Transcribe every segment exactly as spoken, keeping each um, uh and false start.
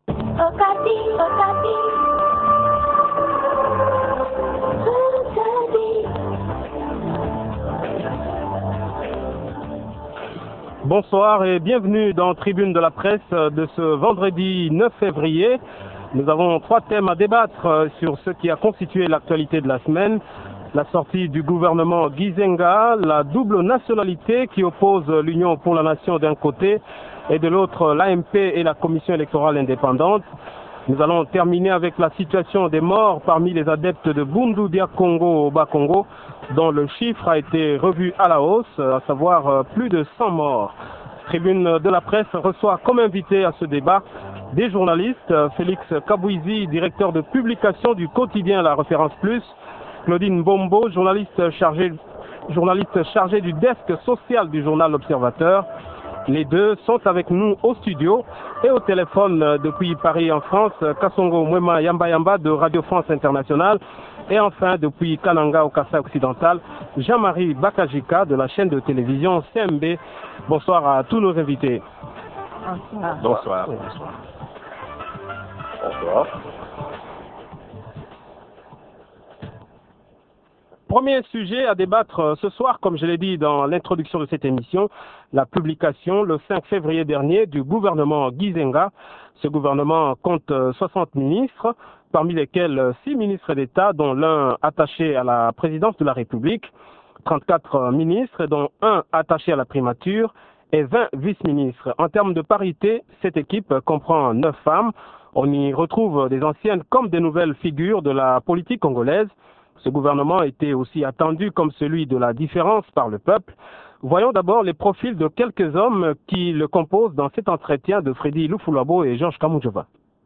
Okapi, Okapi. Bonsoir et bienvenue dans Tribune de la presse de ce vendredi neuf février. Nous avons trois thèmes à débattre sur ce qui a constitué l'actualité de la semaine. La sortie du gouvernement Gizenga, la double nationalité qui oppose l'Union pour la Nation d'un côté et de l'autre l'A M P et la Commission électorale indépendante. Nous allons terminer avec la situation des morts parmi les adeptes de Bundu Dia Congo au Bas-Congo, dont le chiffre a été revu à la hausse, à savoir plus de cent morts. Tribune de la presse reçoit comme invité à ce débat des journalistes, Félix Kabouizi, directeur de publication du quotidien La Référence Plus, Claudine Bombo, journaliste chargée, journaliste chargée du desk social du journal L'Observateur. Les deux sont avec nous au studio et au téléphone depuis Paris en France, Kassongo Mwema Yamba Yamba de Radio France Internationale et enfin depuis Kananga au Kassai occidental, Jean-Marie Bakajika de la chaîne de télévision C M B. Bonsoir à tous nos invités. Bonsoir. Bonsoir. Bonsoir. Bonsoir. Premier sujet à débattre ce soir, comme je l'ai dit dans l'introduction de cette émission, la publication le cinq février dernier du gouvernement Gizenga. Ce gouvernement compte soixante ministres, parmi lesquels six ministres d'État, dont l'un attaché à la présidence de la République, trente-quatre ministres, dont un attaché à la primature, et vingt vice-ministres. En termes de parité, cette équipe comprend neuf femmes. On y retrouve des anciennes comme des nouvelles figures de la politique congolaise. Ce gouvernement était aussi attendu comme celui de la différence par le peuple. Voyons d'abord les profils de quelques hommes qui le composent dans cet entretien de Freddy Lufulabo et Georges Kamujova.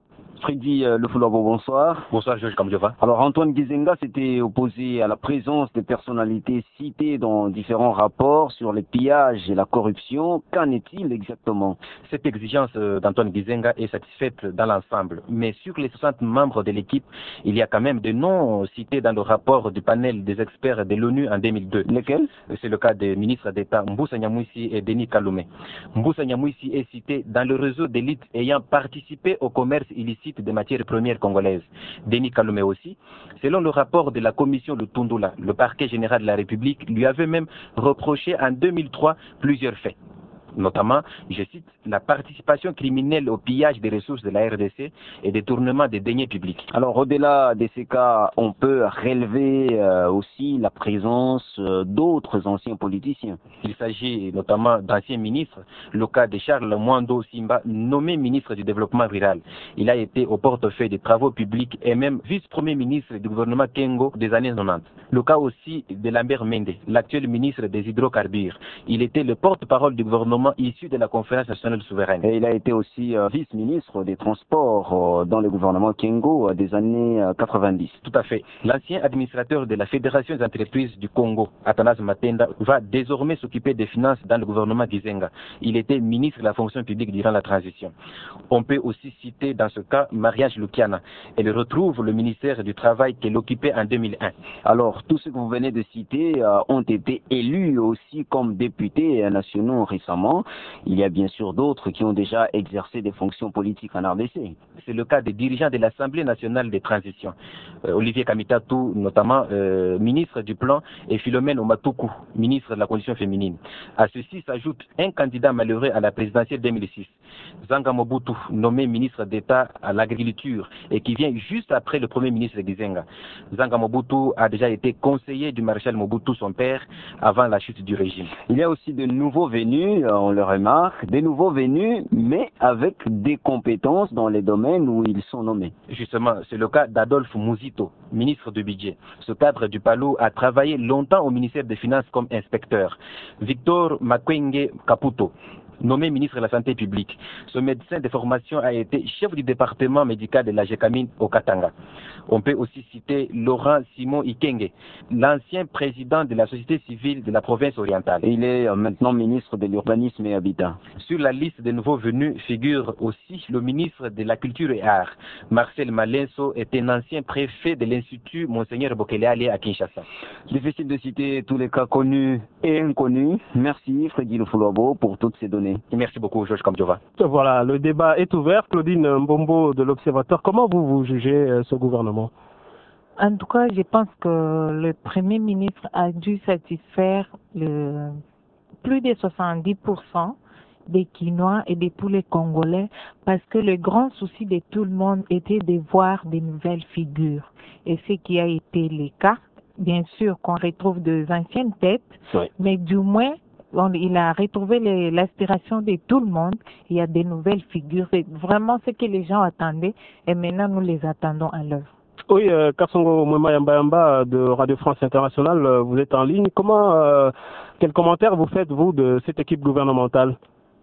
Freddy euh, Lufulabo, bonsoir. Bonsoir Georges Kamujova. Alors Antoine Gizenga s'était opposé à la présence des personnalités citées dans différents rapports sur les pillages et la corruption. Qu'en est-il exactement? Cette exigence euh, d'Antoine Gizenga est satisfaite dans l'ensemble. Mais sur les soixante membres de l'équipe, il y a quand même des noms cités dans le rapport du panel des experts de l'ONU en deux mille deux. Lesquels? C'est le cas des ministres d'État Mbusa Nyamwisi et Denis Kalume. Mbusa Nyamwisi est cité dans le réseau d'élite ayant participé au commerce illicite des matières premières congolaises. Denis Kalume aussi. Selon le rapport de la commission de Tundula, le parquet général de la République lui avait même reproché en deux mille trois plusieurs faits. Notamment, je cite, la participation criminelle au pillage des ressources de la R D C et détournement des deniers publics. Alors, au-delà de ces cas, on peut relever euh, aussi la présence euh, d'autres anciens politiciens. Il s'agit notamment d'anciens ministres, le cas de Charles Mwando Simba, nommé ministre du Développement rural. Il a été au portefeuille des travaux publics et même vice-premier ministre du gouvernement Kengo des années quatre-vingt-dix. Le cas aussi de Lambert Mende, l'actuel ministre des hydrocarbures. Il était le porte-parole du gouvernement issu de la conférence nationale souveraine. Et il a été aussi euh, vice-ministre des Transports euh, dans le gouvernement Kengo euh, des années euh, quatre-vingt-dix. Tout à fait. L'ancien administrateur de la Fédération des entreprises du Congo, Athanase Matenda, va désormais s'occuper des finances dans le gouvernement Gizenga. Il était ministre de la fonction publique durant la transition. On peut aussi citer dans ce cas Mariage Lukiana. Elle retrouve le ministère du Travail qu'elle occupait en deux mille un. Alors, tous ceux que vous venez de citer euh, ont été élus aussi comme députés nationaux récemment. Il y a bien sûr d'autres qui ont déjà exercé des fonctions politiques en R D C. C'est le cas des dirigeants de l'Assemblée nationale des transitions. Euh, Olivier Kamitatou, notamment euh, ministre du Plan, et Philomène Omatuku, ministre de la Condition féminine. À ceci s'ajoute un candidat malheureux à la présidentielle deux mille six, Zanga Mobutu, nommé ministre d'État à l'agriculture et qui vient juste après le premier ministre Gizenga. Zanga Mobutu a déjà été conseiller du maréchal Mobutu, son père, avant la chute du régime. Il y a aussi de nouveaux venus, on le remarque, des nouveaux venus, mais avec des compétences dans les domaines où ils sont nommés. Justement, c'est le cas d'Adolphe Mouzito, ministre du Budget. Ce cadre du Palou a travaillé longtemps au ministère des Finances comme inspecteur. Victor Makwenge Kaputo, nommé ministre de la Santé publique. Ce médecin de formation a été chef du département médical de la Gécamine au Katanga. On peut aussi citer Laurent Simon Ikenge, l'ancien président de la société civile de la province orientale. Il est maintenant ministre de l'Urbanisme et Habitat. Sur la liste des nouveaux venus figure aussi le ministre de la Culture et Arts. Marcel Malenso est un ancien préfet de l'Institut Monseigneur Bokeleale à Kinshasa. Difficile de citer tous les cas connus et inconnus. Merci Freddy Lufulabo pour toutes ces données. Merci. Merci beaucoup, Georges Kamdjova. Voilà, le débat est ouvert. Claudine Mbombo de l'Observateur, comment vous, vous jugez euh, ce gouvernement? En tout cas, je pense que le Premier ministre a dû satisfaire le, plus de soixante-dix pour cent des Quinois et de tous les Congolais, parce que le grand souci de tout le monde était de voir des nouvelles figures. Et ce qui a été le cas, bien sûr qu'on retrouve des anciennes têtes, oui. mais du moins, on, il a retrouvé l'aspiration de tout le monde. Il y a des nouvelles figures. C'est vraiment ce que les gens attendaient, et maintenant nous les attendons à l'œuvre. Oui, euh, Kassongo Mwema Yamba Yamba de Radio France Internationale, euh, vous êtes en ligne. Comment, euh, quel commentaire vous faites, vous, de cette équipe gouvernementale?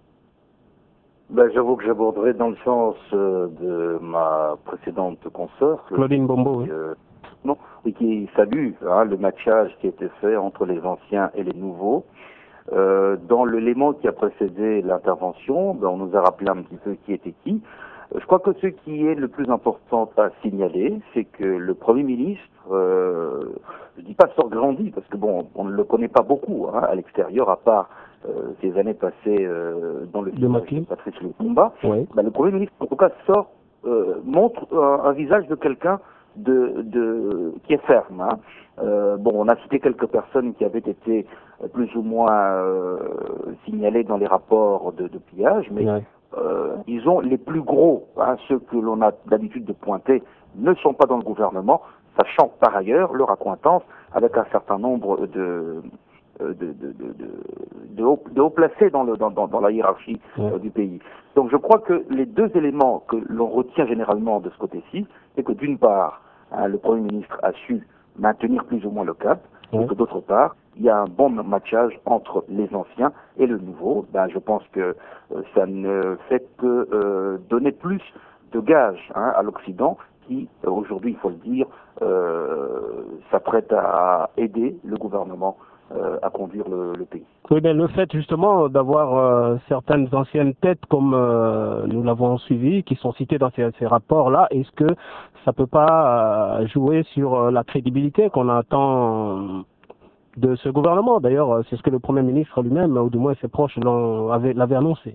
Ben, j'avoue que j'aborderai dans le sens euh, de ma précédente consoeur. Claudine Mbombo, oui. Euh, non, et qui salue hein, le matchage qui a été fait entre les anciens et les nouveaux. Euh, dans l'élément qui a précédé l'intervention, ben, on nous a rappelé un petit peu qui était qui. Je crois que ce qui est le plus important à signaler, c'est que le Premier ministre, euh, je dis pas sort grandi, parce que bon, on ne le connaît pas beaucoup hein, à l'extérieur, à part euh, ces années passées euh, dans le village de Patrice Lumumba. Oui. Ben, le Premier ministre, en tout cas, sort, euh, montre un, un visage de quelqu'un de, de qui est ferme. Hein. Euh, bon, on a cité quelques personnes qui avaient été plus ou moins euh, signalées dans les rapports de, de pillage, mais oui. Euh, disons, les plus gros, hein, ceux que l'on a l'habitude de pointer, ne sont pas dans le gouvernement, sachant par ailleurs leur accointance avec un certain nombre de, de, de, de, de, de, haut, de haut placés dans, le, dans, dans, dans la hiérarchie ouais. euh, du pays. Donc je crois que les deux éléments que l'on retient généralement de ce côté-ci, c'est que d'une part, hein, le Premier ministre a su maintenir plus ou moins le cap, ouais. et que d'autre part, il y a un bon matchage entre les anciens et le nouveau. Ben, je pense que euh, ça ne fait que euh, donner plus de gages hein, à l'Occident qui, euh, aujourd'hui, il faut le dire, euh, s'apprête à aider le gouvernement euh, à conduire le, le pays. Oui, mais le fait justement d'avoir euh, certaines anciennes têtes comme euh, nous l'avons suivi, qui sont citées dans ces, ces rapports-là, est-ce que ça peut pas euh, jouer sur euh, la crédibilité qu'on attend de ce gouvernement? D'ailleurs, c'est ce que le Premier ministre lui-même, ou du moins ses proches, l'avaient annoncé.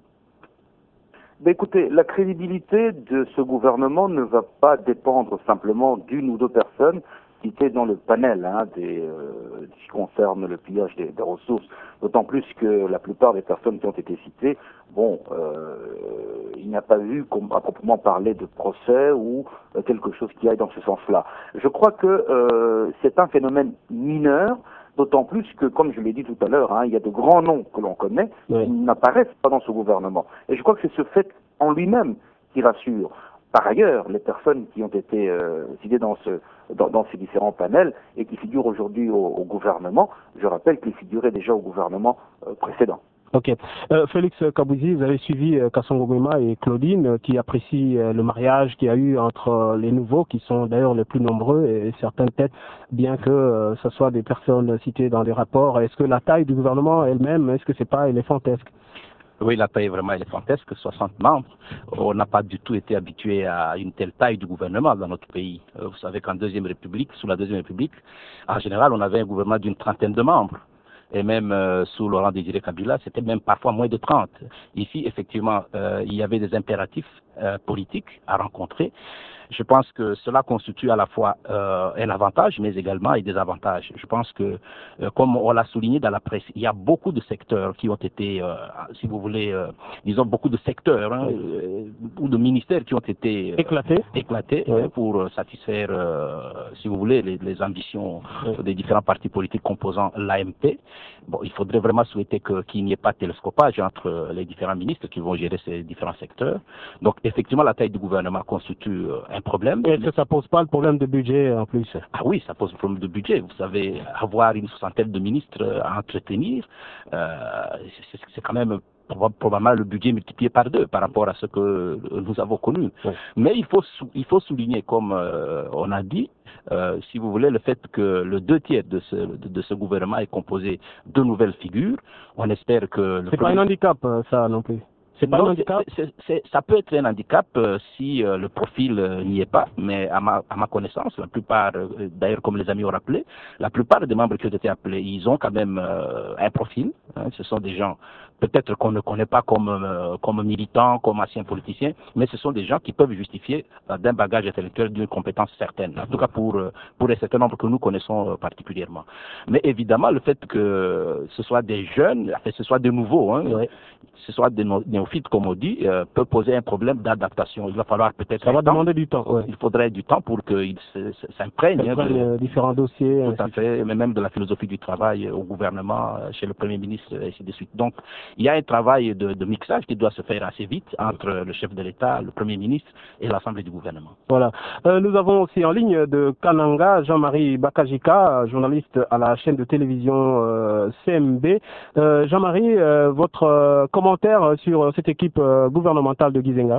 Ben écoutez, la crédibilité de ce gouvernement ne va pas dépendre simplement d'une ou deux personnes qui étaient dans le panel hein, des, euh, qui concerne le pillage des, des ressources. D'autant plus que la plupart des personnes qui ont été citées, bon, euh, il n'y a pas eu à proprement parler de procès ou euh, quelque chose qui aille dans ce sens-là. Je crois que euh, c'est un phénomène mineur. D'autant plus que, comme je l'ai dit tout à l'heure, hein, il y a de grands noms que l'on connaît oui. qui n'apparaissent pas dans ce gouvernement. Et je crois que c'est ce fait en lui-même qui rassure. Par ailleurs, les personnes qui ont été euh, citées dans, ce, dans, dans ces différents panels et qui figurent aujourd'hui au, au gouvernement, je rappelle qu'ils figuraient déjà au gouvernement euh, précédent. Ok. Euh, Félix Kabouzi, vous avez suivi euh, Kassongo Mwema et Claudine euh, qui apprécient euh, le mariage qu'il y a eu entre euh, les nouveaux, qui sont d'ailleurs les plus nombreux, et, et certaines têtes, bien que euh, ce soit des personnes citées dans les rapports. Est-ce que la taille du gouvernement elle-même, est-ce que c'est pas éléphantesque? Oui, la taille est vraiment éléphantesque, soixante membres. On n'a pas du tout été habitué à une telle taille du gouvernement dans notre pays. Vous savez qu'en Deuxième République, sous la Deuxième République, en général, on avait un gouvernement d'une trentaine de membres. Et même euh, sous Laurent Désiré Kabila, c'était même parfois moins de trente. Ici, effectivement, euh, il y avait des impératifs euh, politiques à rencontrer. Je pense que cela constitue à la fois euh, un avantage, mais également un désavantage. Je pense que, euh, comme on l'a souligné dans la presse, il y a beaucoup de secteurs qui ont été, euh, si vous voulez, euh, disons beaucoup de secteurs hein, euh, ou de ministères qui ont été euh, éclatés, éclatés oui. hein, pour satisfaire, euh, si vous voulez, les, les ambitions oui. des différents partis politiques composant l'A M P. Bon, il faudrait vraiment souhaiter que, qu'il n'y ait pas de télescopage entre les différents ministres qui vont gérer ces différents secteurs. Donc, effectivement, la taille du gouvernement constitue euh, un problème. Et est-ce que ça pose pas le problème de budget en plus? Ah oui, ça pose le problème de budget. Vous savez, avoir une soixantaine de ministres à entretenir, euh, c'est, c'est quand même probablement le budget multiplié par deux par rapport à ce que nous avons connu. Oui. Mais il faut, il faut souligner, comme euh, on a dit, euh, si vous voulez, le fait que le deux tiers de ce, de, de ce gouvernement est composé de nouvelles figures. On espère que... C'est pas un handicap, ça non plus. C'est pas non, un handicap. C'est, c'est, ça peut être un handicap euh, si euh, le profil euh, n'y est pas, mais à ma, à ma connaissance, la plupart, euh, d'ailleurs comme les amis ont rappelé, la plupart des membres qui ont été appelés, ils ont quand même euh, un profil, Hein, ce sont des gens peut-être qu'on ne connaît pas comme, euh, comme militants, comme anciens politiciens, mais ce sont des gens qui peuvent justifier euh, d'un bagage intellectuel, d'une compétence certaine, en tout cas pour, euh, pour un certain nombre que nous connaissons euh, particulièrement. Mais évidemment, le fait que ce soit des jeunes, enfin, ce soit de nouveaux, hein, oui. ce soit des néophytes, comme on dit, euh, peut poser un problème d'adaptation. Il va falloir peut-être... Ça va demander du temps. Ouais. Il faudrait du temps pour qu'ils s'imprègnent hein, de différents dossiers. Tout à fait, mais même de la philosophie du travail au gouvernement, chez le Premier ministre, et ainsi de suite. Donc, il y a un travail de, de mixage qui doit se faire assez vite entre le chef de l'État, le Premier ministre et l'Assemblée du gouvernement. Voilà. Euh, nous avons aussi en ligne de Kananga Jean-Marie Bakajika, journaliste à la chaîne de télévision euh, C M B. Euh, Jean-Marie, euh, votre euh, commentaire sur cette équipe euh, gouvernementale de Gizenga?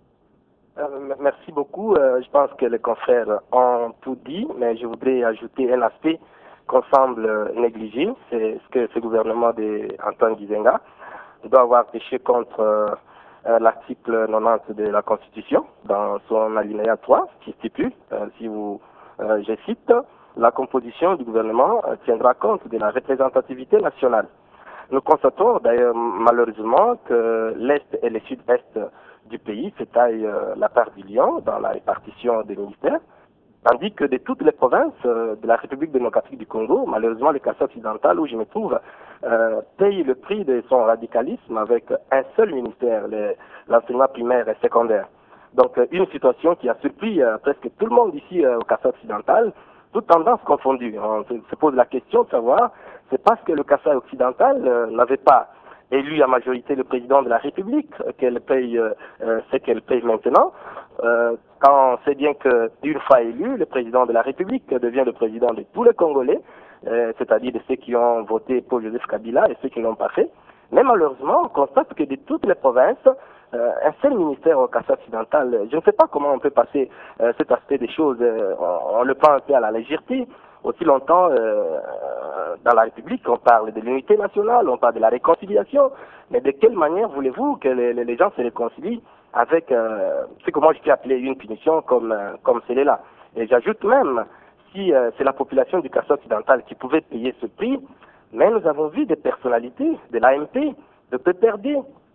Euh, merci beaucoup. Euh, je pense que les confrères ont tout dit, mais je voudrais ajouter un aspect qu'on semble négliger, c'est ce que ce gouvernement d'Antoine Gizenga doit avoir péché contre euh, l'article quatre-vingt-dix de la Constitution, dans son alinéa trois, qui stipule, euh, si vous, euh, je cite, la composition du gouvernement euh, tiendra compte de la représentativité nationale. Nous constatons d'ailleurs malheureusement que l'Est et le Sud-Est du pays se taillent euh, la part du lion dans la répartition des ministères, tandis que de toutes les provinces euh, de la République démocratique du Congo, malheureusement le Kassai occidental où je me trouve, euh, paye le prix de son radicalisme avec un seul ministère, l'enseignement primaire et secondaire. Donc euh, une situation qui a surpris euh, presque tout le monde ici euh, au Kassai occidental, toutes tendances confondues. On se, se pose la question de savoir, c'est parce que le Kassai occidental euh, n'avait pas élu à majorité le président de la République, qu'elle paye euh, ce qu'elle paye maintenant, euh, quand on sait bien qu'une fois élu, le président de la République devient le président de tous les Congolais, euh, c'est-à-dire de ceux qui ont voté pour Joseph Kabila et ceux qui ne l'ont pas fait. Mais malheureusement, on constate que de toutes les provinces, euh, un seul ministère au Kassai occidental, je ne sais pas comment on peut passer euh, cet aspect des choses, euh, on, on le prend un peu à la légèreté. Aussi longtemps, euh, dans la République, on parle de l'unité nationale, on parle de la réconciliation, mais de quelle manière voulez-vous que les, les gens se réconcilient avec euh, ce que moi je peux appeler une punition comme, euh, comme celle-là. Et j'ajoute même, si euh, c'est la population du Kassai occidental qui pouvait payer ce prix, mais nous avons vu des personnalités de l'A M P, de P P R D,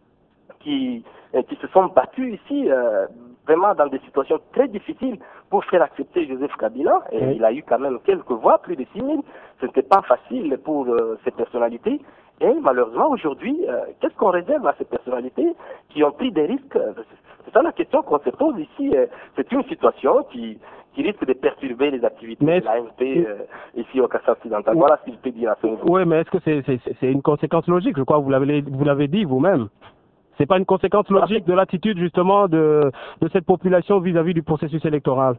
qui, euh, qui se sont battus ici, euh, vraiment dans des situations très difficiles pour faire accepter Joseph Kabila. Et oui. Il a eu quand même quelques voix, plus de six mille. Ce n'était pas facile pour euh, ces personnalités. Et malheureusement, aujourd'hui, euh, qu'est-ce qu'on réserve à ces personnalités qui ont pris des risques? C'est ça la question qu'on se pose ici. C'est une situation qui, qui risque de perturber les activités mais de l'A M P euh, ici au Kassai occidental. Oui. Voilà ce que je peux dire à ce niveau. Oui, mais est-ce que c'est c'est, c'est une conséquence logique? Je crois que vous l'avez vous l'avez dit vous-même. C'est pas une conséquence logique de l'attitude justement de, de cette population vis-à-vis du processus électoral?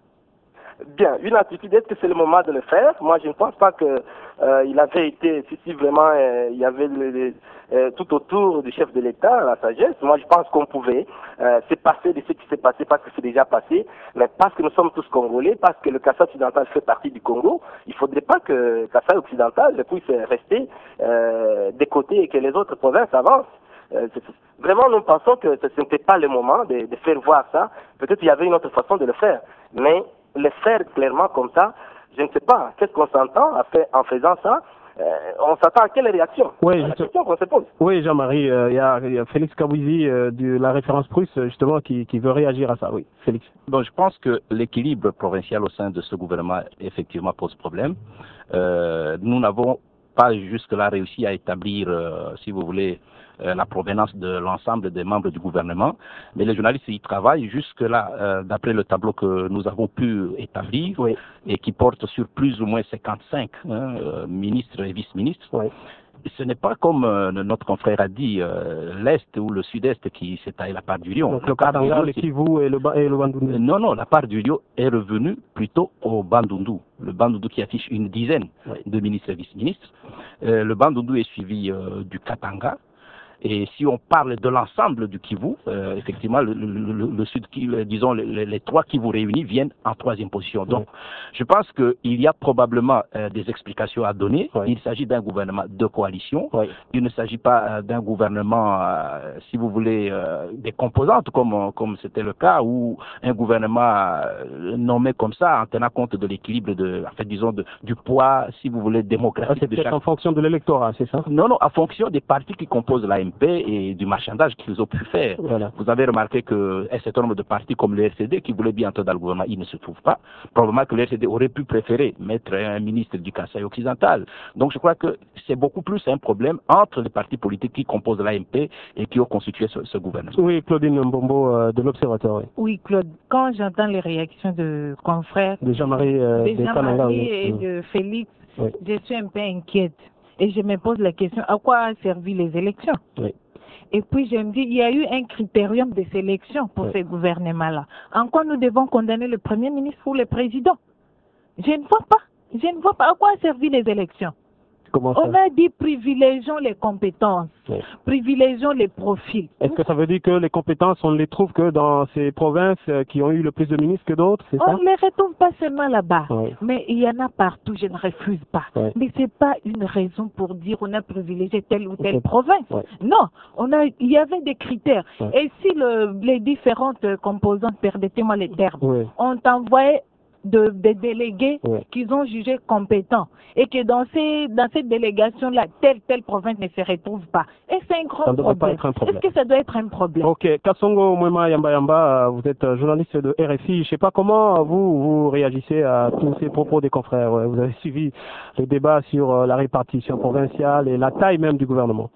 Bien, une attitude, est-ce que c'est le moment de le faire? Moi, je ne pense pas que euh, il avait été, si, si vraiment euh, il y avait le, le, euh, tout autour du chef de l'État la sagesse. Moi, je pense qu'on pouvait euh, se passer de ce qui s'est passé parce que c'est déjà passé, mais parce que nous sommes tous Congolais, parce que le Kassai occidental fait partie du Congo, il ne faudrait pas que le Kassai occidental puisse rester euh, des côtés et que les autres provinces avancent. Euh, vraiment, nous pensons que ce n'était pas le moment de, de faire voir ça. Peut-être qu'il y avait une autre façon de le faire, mais le faire clairement comme ça, je ne sais pas. Qu'est-ce qu'on s'entend en faisant ça? euh, On s'attend à quelle réaction? Oui, la question qu'on se pose. Oui, Jean-Marie, il euh, y, y a Félix Kabouzi euh, de la référence Prusse justement qui, qui veut réagir à ça. Oui, Félix. Bon, je pense que l'équilibre provincial au sein de ce gouvernement effectivement pose problème. Euh, nous n'avons pas jusque-là réussi à établir, euh, si vous voulez, euh, la provenance de l'ensemble des membres du gouvernement. Mais les journalistes y travaillent jusque-là, euh, d'après le tableau que nous avons pu établir, oui. Et qui porte sur plus ou moins cinquante-cinq hein, euh, ministres et vice-ministres. Oui. Ce n'est pas comme euh, notre confrère a dit, euh, l'Est ou le Sud-Est qui s'est taillé la part du lion. Donc le Katanga, le Kivu et le, et le Bandundu. Non, non, la part du lion est revenue plutôt au Bandundu. Le Bandundu qui affiche une dizaine oui. de ministres et vice-ministres. Euh, le Bandundu est suivi euh, du Katanga. Et si on parle de l'ensemble du Kivu, euh, effectivement, le, le, le, le Sud, disons, les, les trois Kivu réunis viennent en troisième position. Donc, oui. je pense qu'il y a probablement euh, des explications à donner. Oui. Il s'agit d'un gouvernement de coalition. Oui. Il ne s'agit pas euh, d'un gouvernement, euh, si vous voulez, euh, des composantes, comme comme c'était le cas, ou un gouvernement euh, nommé comme ça, en tenant compte de l'équilibre, de, en fait, disons, de, du poids, si vous voulez, démocratique. Ah, c'est peut-être chaque... en fonction de l'électorat, c'est ça? Non, non, en fonction des partis qui composent l'A M P et du marchandage qu'ils ont pu faire. Voilà. Vous avez remarqué qu'un certain nombre de partis comme le R C D, qui voulaient bien entrer dans le gouvernement, ils ne se trouvent pas. Probablement que le R C D aurait pu préférer mettre un ministre du Kasaï occidental. Donc je crois que c'est beaucoup plus un problème entre les partis politiques qui composent l'A M P et qui ont constitué ce, ce gouvernement. Oui, Claudine Mbombo euh, de l'Observatoire. Oui. oui, Claude, quand j'entends les réactions de confrères, de Jean-Marie euh, de Jean-Marie oui. et oui. de Félix, oui. je suis un peu inquiète. Et je me pose la question, à quoi a servi les élections? Oui. Et puis je me dis, il y a eu un critérium de sélection pour oui. ces gouvernements-là. En quoi nous devons condamner le Premier ministre ou le Président? Je ne vois pas. Je ne vois pas à quoi a servi les élections. Comment ça? On a dit privilégions les compétences, oui. privilégions les profils. Est-ce que ça veut dire que les compétences, on ne les trouve que dans ces provinces qui ont eu le plus de ministres que d'autres, c'est ça? On ne les retrouve pas seulement là-bas, oui. mais il y en a partout, je ne refuse pas. Oui. Mais ce n'est pas une raison pour dire qu'on a privilégié telle ou telle okay. province. Oui. Non, on a, il y avait des critères. Oui. Et si le, les différentes composantes, permettez-moi les termes, oui. ont envoyé de, des délégués oui. qu'ils ont jugés compétents et que dans ces dans cette délégation-là, telle telle province ne se retrouve pas. Et c'est un grand problème. Un problème. Est-ce que ça doit être un problème? Ok, Kasongo Mwema Yamba Yamba, vous êtes journaliste de R F I. Je ne sais pas comment vous vous réagissez à tous ces propos des confrères. Vous avez suivi le débat sur la répartition provinciale et la taille même du gouvernement.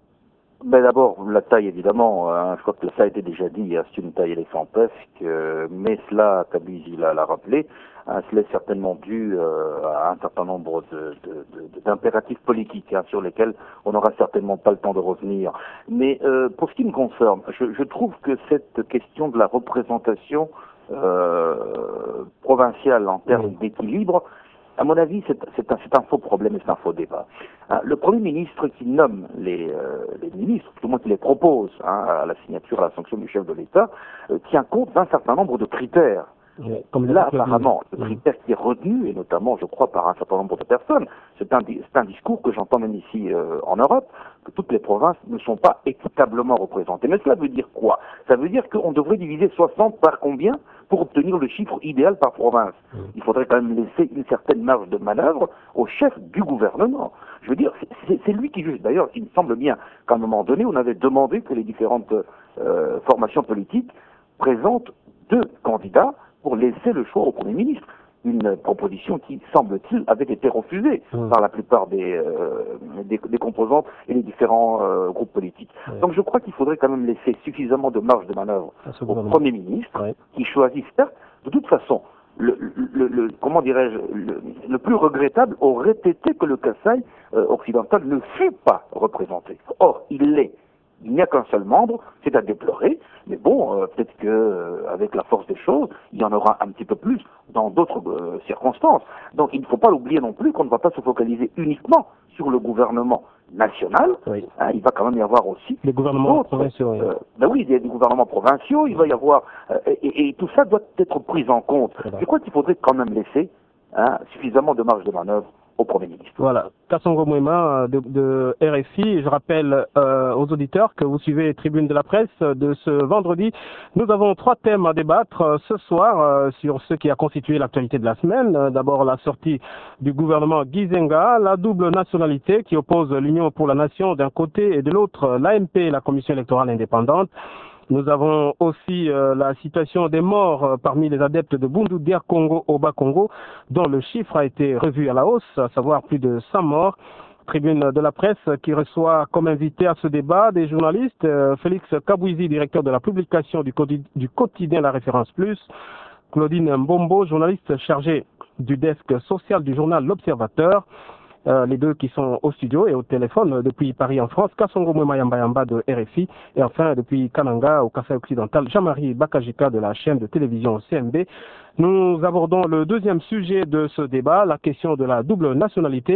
Ben d'abord, la taille, évidemment, hein, je crois que ça a été déjà dit, hein, c'est une taille éléphantesque, euh, mais cela, Kabizi l'a rappelé, hein, cela est certainement dû euh, à un certain nombre de, de, de, d'impératifs politiques hein, sur lesquels on n'aura certainement pas le temps de revenir. Mais euh, pour ce qui me concerne, je, je trouve que cette question de la représentation euh, provinciale en termes d'équilibre, à mon avis, c'est, c'est, un, c'est un faux problème et c'est un faux débat. Hein, le Premier ministre qui nomme les, euh, les ministres, tout le monde qui les propose hein, à la signature, à la sanction du chef de l'État, euh, tient compte d'un certain nombre de critères. Oui, comme là, apparemment, le critère qui est retenu, et notamment, je crois, par un certain nombre de personnes, c'est un, c'est un discours que j'entends même ici euh, en Europe, que toutes les provinces ne sont pas équitablement représentées. Mais cela veut dire quoi? Ça veut dire qu'on devrait diviser soixante par combien pour obtenir le chiffre idéal par province? Mmh. Il faudrait quand même laisser une certaine marge de manœuvre au chef du gouvernement. Je veux dire, c'est, c'est lui qui juge. D'ailleurs, il me semble bien qu'à un moment donné, on avait demandé que les différentes euh, formations politiques présentent deux candidats pour laisser le choix au Premier ministre. Une proposition qui, semble-t-il, avait été refusée mmh. par la plupart des, euh, des, des composantes et les différents euh, groupes politiques. Ouais. Donc je crois qu'il faudrait quand même laisser suffisamment de marge de manœuvre au Premier ministre, ouais. qui choisit, certes, de toute façon, le, le, le, comment dirais-je, le, le plus regrettable aurait été que le Kasaï euh, occidental ne fût pas représenté. Or, il l'est. Il n'y a qu'un seul membre, c'est à déplorer, mais bon, euh, peut-être que euh, avec la force des choses, il y en aura un petit peu plus dans d'autres euh, circonstances. Donc il ne faut pas l'oublier non plus qu'on ne va pas se focaliser uniquement sur le gouvernement national. Oui. Hein, il va quand même y avoir aussi les gouvernements provinciaux. Oui. Euh, ben oui, il y a des gouvernements provinciaux, il va y avoir euh, et, et tout ça doit être pris en compte. Je crois qu'il faudrait quand même laisser hein, suffisamment de marge de manœuvre au Premier ministre. Voilà, Kasongo Mwema de, de R F I. Je rappelle euh, aux auditeurs que vous suivez Tribune de la Presse de ce vendredi. Nous avons trois thèmes à débattre euh, ce soir euh, sur ce qui a constitué l'actualité de la semaine. Euh, d'abord la sortie du gouvernement Gizenga, la double nationalité qui oppose l'Union pour la Nation d'un côté et de l'autre l'A M P, la Commission électorale indépendante. Nous avons aussi euh, la situation des morts euh, parmi les adeptes de Bundu Dia Congo au Bas-Congo, dont le chiffre a été revu à la hausse, à savoir plus de cent morts. Tribune de la Presse qui reçoit comme invité à ce débat des journalistes, euh, Félix Kabouizi, directeur de la publication du, du quotidien La Référence Plus, Claudine Mbombo, journaliste chargée du desk social du journal L'Observateur, Euh, les deux qui sont au studio et au téléphone euh, depuis Paris en France, Kasongo Mwema Yamba Yamba de R F I, et enfin depuis Kananga au Kasaï occidental, Jean-Marie Bakajika de la chaîne de télévision C M B. Nous abordons le deuxième sujet de ce débat, la question de la double nationalité.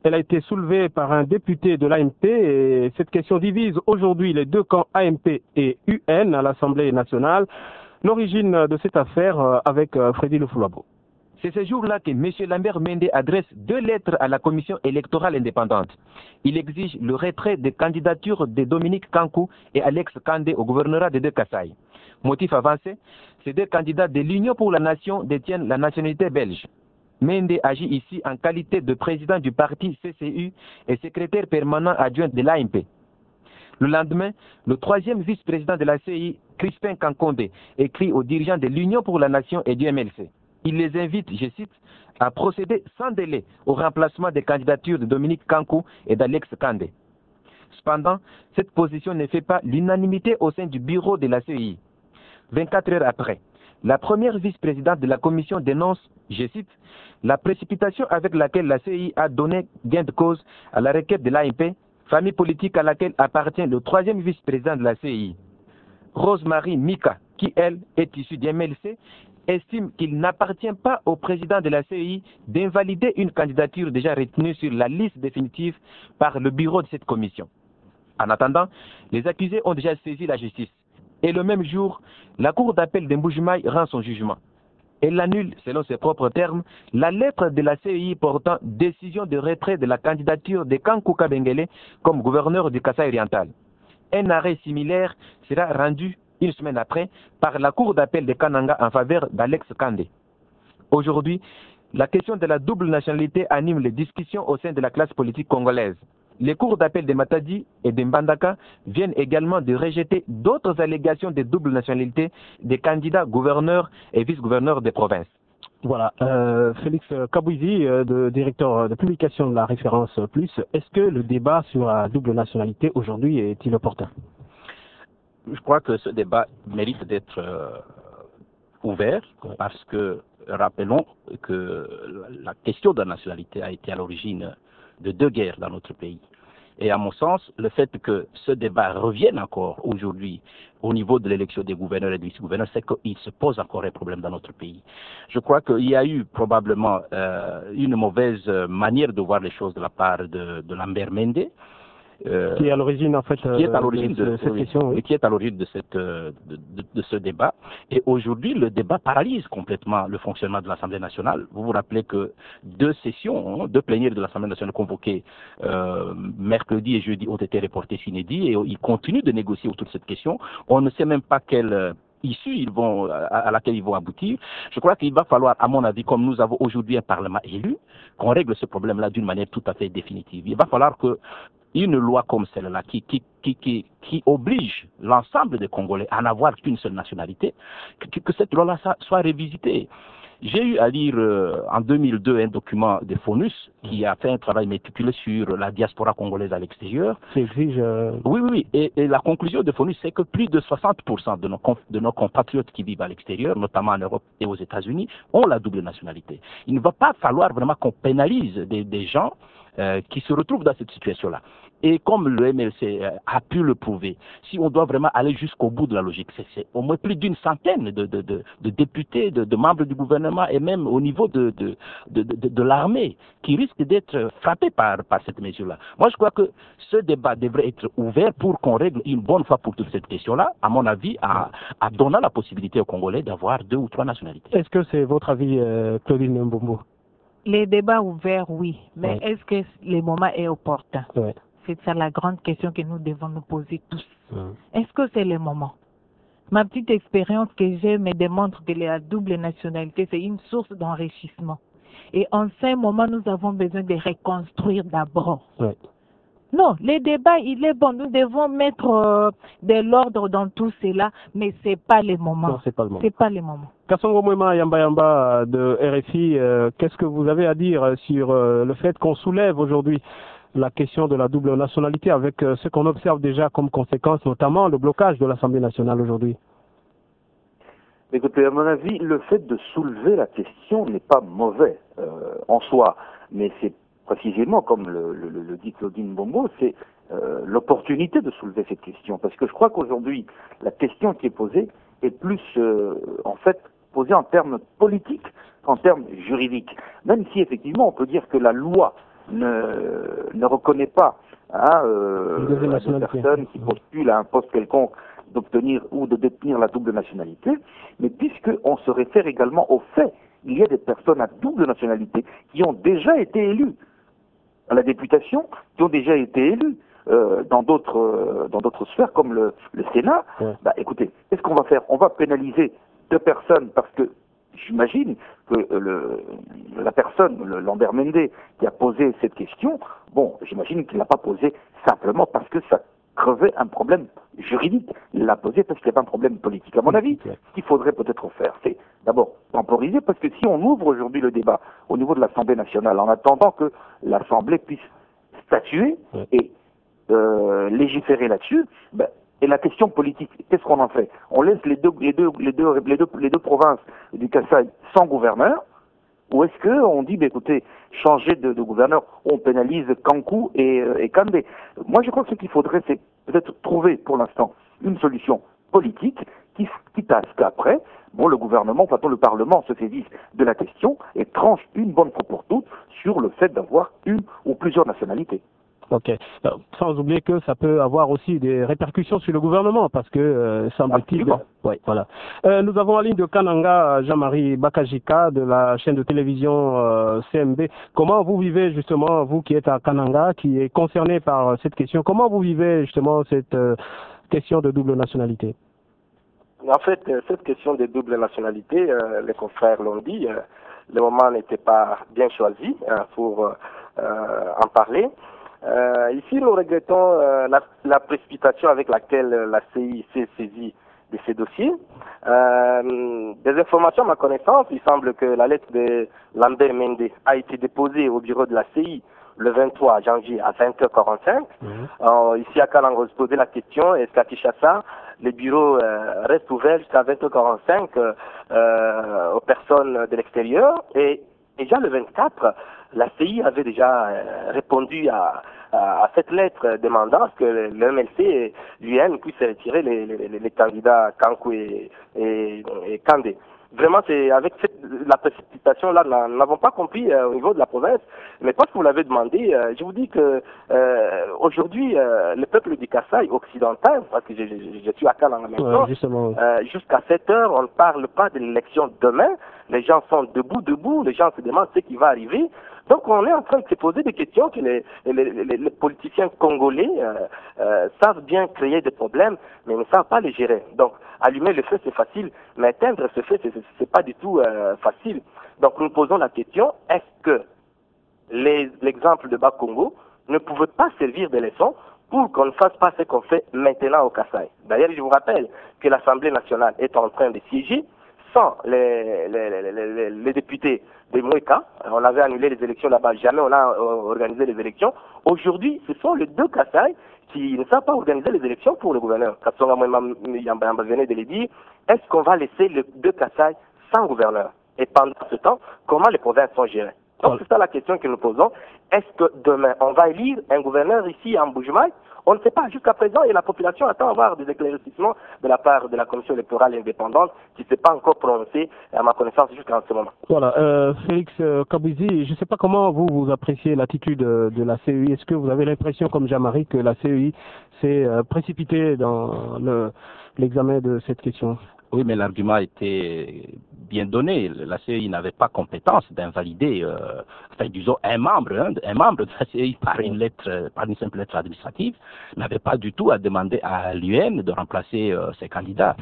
Elle a été soulevée par un député de l'A M P et cette question divise aujourd'hui les deux camps A M P et U N à l'Assemblée nationale. L'origine de cette affaire avec Freddy Lefouabo. C'est ce jour-là que M. Lambert Mende adresse deux lettres à la commission électorale indépendante. Il exige le retrait des candidatures de Dominique Kankou et Alex Kandé au gouvernorat de Kasaï. Motif avancé, ces deux candidats de l'Union pour la Nation détiennent la nationalité belge. Mende agit ici en qualité de président du parti C C U et secrétaire permanent adjoint de l'A M P. Le lendemain, le troisième vice-président de la C I, Crispin Kankonde, écrit aux dirigeants de l'Union pour la Nation et du M L C. Il les invite, je cite, à procéder sans délai au remplacement des candidatures de Dominique Kankou et d'Alex Kandé. Cependant, cette position ne fait pas l'unanimité au sein du bureau de la C I. vingt-quatre heures après, la première vice-présidente de la commission dénonce, je cite, la précipitation avec laquelle la C I a donné gain de cause à la requête de l'A M P, famille politique à laquelle appartient le troisième vice-président de la C I. Rose-Marie Mika, qui elle est issue du M L C, estime qu'il n'appartient pas au président de la C I d'invalider une candidature déjà retenue sur la liste définitive par le bureau de cette commission. En attendant, les accusés ont déjà saisi la justice. Et le même jour, la cour d'appel de Mbujimaï rend son jugement. Elle annule, selon ses propres termes, la lettre de la C I portant décision de retrait de la candidature de Kankou Kabengele comme gouverneur du Kasaï oriental. Un arrêt similaire sera rendu une semaine après par la cour d'appel de Kananga en faveur d'Alex Kandé. Aujourd'hui, la question de la double nationalité anime les discussions au sein de la classe politique congolaise. Les cours d'appel de Matadi et de Mbandaka viennent également de rejeter d'autres allégations de double nationalité des candidats gouverneurs et vice-gouverneurs des provinces. Voilà, euh, Félix Kabouizi, euh, de, directeur de publication de la référence Plus, est-ce que le débat sur la double nationalité aujourd'hui est-il opportun? Je crois que ce débat mérite d'être euh, ouvert parce que, rappelons que la question de la nationalité a été à l'origine de deux guerres dans notre pays. Et à mon sens, le fait que ce débat revienne encore aujourd'hui au niveau de l'élection des gouverneurs et des vice-gouverneurs, c'est qu'il se pose encore un problème dans notre pays. Je crois qu'il y a eu probablement euh, une mauvaise manière de voir les choses de la part de, de Lambert Mende. Euh, qui est à l'origine en fait qui est à l'origine de, de, de cette oui, question, oui. qui est à l'origine de cette de, de, de ce débat. Et aujourd'hui, le débat paralyse complètement le fonctionnement de l'Assemblée nationale. Vous vous rappelez que deux sessions, deux plénières de l'Assemblée nationale convoquées euh, mercredi et jeudi ont été reportées s'inédit et ils continuent de négocier autour de cette question. On ne sait même pas quelle issue ils vont à, à laquelle ils vont aboutir. Je crois qu'il va falloir, à mon avis, comme nous avons aujourd'hui un Parlement élu, qu'on règle ce problème-là d'une manière tout à fait définitive. Il va falloir que une loi comme celle-là qui, qui, qui, qui, qui oblige l'ensemble des Congolais à n'avoir qu'une seule nationalité, que, que cette loi-là soit révisitée. J'ai eu à lire euh, en deux mille deux un document de FONUS qui a fait un travail méticuleux sur la diaspora congolaise à l'extérieur. Qui exige... Euh... Oui, oui, oui. Et, et la conclusion de FONUS, c'est que plus de soixante pour cent de nos, de nos compatriotes qui vivent à l'extérieur, notamment en Europe et aux États-Unis, ont la double nationalité. Il ne va pas falloir vraiment qu'on pénalise des, des gens Euh, qui se retrouvent dans cette situation-là. Et comme le M L C euh, a pu le prouver, si on doit vraiment aller jusqu'au bout de la logique, c'est au moins plus d'une centaine de, de, de, de députés, de, de membres du gouvernement et même au niveau de, de, de, de, de l'armée qui risquent d'être frappés par, par cette mesure-là. Moi, je crois que ce débat devrait être ouvert pour qu'on règle une bonne fois pour toute cette question-là, à mon avis, à, à donnant la possibilité aux Congolais d'avoir deux ou trois nationalités. Est-ce que c'est votre avis, euh, Claudine Mbombo? Les débats ouverts, oui. Mais ouais. Est-ce que le moment est opportun? Ouais. C'est ça la grande question que nous devons nous poser tous. Ouais. Est-ce que c'est le moment? Ma petite expérience que j'ai me démontre que la double nationalité, c'est une source d'enrichissement. Et en ce moment, nous avons besoin de reconstruire d'abord. Ouais. Non, le débat, il est bon. Nous devons mettre euh, de l'ordre dans tout cela, mais c'est pas le moment. Non, c'est pas le moment. C'est pas le moment. Kassongo Mwema Yamba Yamba de R F I, euh, qu'est-ce que vous avez à dire sur euh, le fait qu'on soulève aujourd'hui la question de la double nationalité avec euh, ce qu'on observe déjà comme conséquence, notamment le blocage de l'Assemblée nationale aujourd'hui? Écoutez, à mon avis, le fait de soulever la question n'est pas mauvais euh, en soi, mais c'est précisément, comme le, le, le dit Claudine Mbombo, c'est euh, l'opportunité de soulever cette question. Parce que je crois qu'aujourd'hui, la question qui est posée est plus, euh, en fait, posée en termes politiques qu'en termes juridiques. Même si, effectivement, on peut dire que la loi ne, ne reconnaît pas hein, euh, des personnes qui postulent à un poste quelconque d'obtenir ou de détenir la double nationalité, mais puisqu'on se réfère également au fait, il y a des personnes à double nationalité qui ont déjà été élues à la députation, qui ont déjà été élues euh, dans d'autres euh, dans d'autres sphères comme le, le Sénat. Ouais. Bah, écoutez, qu'est-ce qu'on va faire? On va pénaliser deux personnes parce que j'imagine que le, la personne, le Lambert Mende, qui a posé cette question, bon, j'imagine qu'il ne l'a pas posée simplement parce que ça crevait un problème juridique. Il l'a posé parce qu'il y avait un problème politique. À mon avis, ce qu'il faudrait peut-être faire, c'est d'abord temporiser, parce que si on ouvre aujourd'hui le débat au niveau de l'Assemblée nationale, en attendant que l'Assemblée puisse statuer et euh, légiférer là-dessus, ben, et la question politique, qu'est-ce qu'on en fait? On laisse les deux, les deux, les deux, les deux, les deux provinces du Kasaï sans gouverneur, ou est-ce qu'on dit, bah, écoutez, changer de, de gouverneur, on pénalise Kankou et, et Kandé? Moi, je crois que ce qu'il faudrait, c'est peut-être trouver, pour l'instant, une solution politique, qui, quitte à ce qu'après, bon, le gouvernement, enfin, le Parlement se saisisse de la question et tranche une bonne fois pour toutes sur le fait d'avoir une ou plusieurs nationalités. Ok. Sans oublier que ça peut avoir aussi des répercussions sur le gouvernement, parce que, euh, semble-t-il... Oui, voilà. Euh, nous avons en ligne de Kananga Jean-Marie Bakajika de la chaîne de télévision euh, C M B. Comment vous vivez justement, vous qui êtes à Kananga, qui est concerné par cette question, comment vous vivez justement cette euh, question de double nationalité? En fait, cette question de double nationalité, euh, les confrères l'ont dit, euh, le moment n'était pas bien choisi euh, pour euh, en parler. Euh, ici, nous regrettons euh, la, la précipitation avec laquelle la C I s'est saisie de ces dossiers. Euh, des informations à ma connaissance, il semble que la lettre de Lambert Mende a été déposée au bureau de la C I le vingt-trois janvier à vingt heures quarante-cinq. Mmh. Euh, ici à Kananga, on se posait la question, est-ce qu'à Kinshasa, les bureaux euh, restent ouverts jusqu'à vingt heures quarante-cinq euh, aux personnes de l'extérieur? Et déjà le vingt-quatre, la C I avait déjà euh, répondu à, à, à cette lettre demandant que le M L C et l'U N puissent retirer les, les, les, les candidats Kankou et, et, et Kandé. Vraiment, c'est avec cette, la précipitation là, nous n'avons pas compris euh, au niveau de la province. Mais parce que vous l'avez demandé, euh, je vous dis que euh, aujourd'hui, euh, le peuple du Kasaï occidental, parce que je, je, je suis à Kananga maintenant, ouais, euh, jusqu'à sept heures, on ne parle pas de l'élection demain. Les gens sont debout, debout. Les gens se demandent ce qui va arriver. Donc on est en train de se poser des questions que les, les, les, les politiciens congolais euh, euh, savent bien créer des problèmes, mais ne savent pas les gérer. Donc allumer le feu c'est facile, mais éteindre ce feu c'est, c'est pas du tout euh, facile. Donc nous posons la question, est-ce que les, l'exemple de Bas-Congo ne pouvait pas servir de leçon pour qu'on ne fasse pas ce qu'on fait maintenant au Kasaï? D'ailleurs, je vous rappelle que l'Assemblée nationale est en train de siéger sans les, les, les, les, les députés de Moïka. On avait annulé les élections là-bas, jamais on a organisé les élections. Aujourd'hui, ce sont les deux Kasaï qui ne savent pas organiser les élections pour le gouverneur. Katsonga Yamba venait de le dire, est-ce qu'on va laisser les deux Kasaï sans gouverneur? Et pendant ce temps, comment les provinces sont gérées? Donc c'est ça la question que nous posons. Est-ce que demain, on va élire un gouverneur ici à Mbujimaï? On ne sait pas jusqu'à présent et la population attend avoir des éclaircissements de la part de la commission électorale indépendante qui ne s'est pas encore prononcée à ma connaissance jusqu'à ce moment. Voilà, euh, Félix euh, Kabouzi, je ne sais pas comment vous, vous appréciez l'attitude de, de la C E I. Est-ce que vous avez l'impression, comme Jean-Marie, que la C E I s'est euh, précipitée dans le, l'examen de cette question? Oui, mais l'argument était bien donné. La C E I n'avait pas compétence d'invalider, euh, enfin, disons, un membre, hein, un membre de la C E I par une lettre, par une simple lettre administrative, n'avait pas du tout à demander à l'U N de remplacer euh, ses candidats.